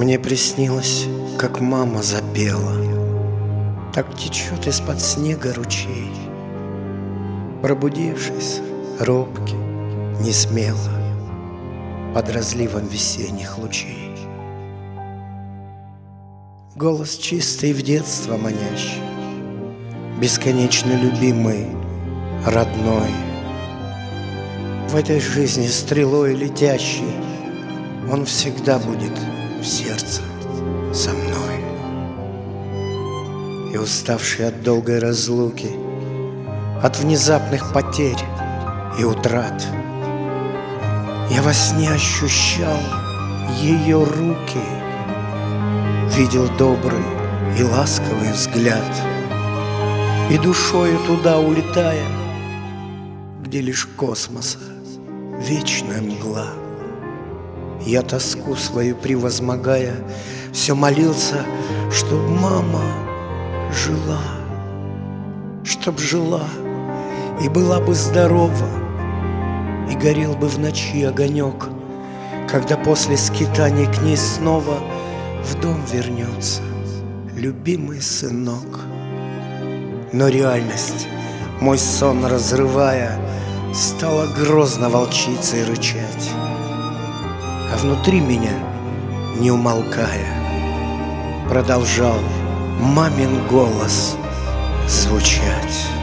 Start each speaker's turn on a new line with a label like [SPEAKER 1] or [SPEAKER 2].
[SPEAKER 1] Мне приснилось, как мама запела, так течет из-под снега ручей. Пробудившись, робкий, несмело, под разливом весенних лучей. Голос чистый, в детство манящий, бесконечно любимый, родной. В этой жизни стрелой летящий он всегда будет в сердце со мной. И уставший от долгой разлуки, от внезапных потерь и утрат, я во сне ощущал ее руки, видел добрый и ласковый взгляд, и душою туда улетая, где лишь космоса вечная мгла, я тоску свою превозмогая все молился, чтоб мама жила, чтоб жила и была бы здорова, и горел бы в ночи огонек, когда после скитаний к ней снова в дом вернется любимый сынок. Но реальность, мой сон разрывая, стала грозно волчицей рычать, а внутри меня, не умолкая, продолжал мамин голос звучать.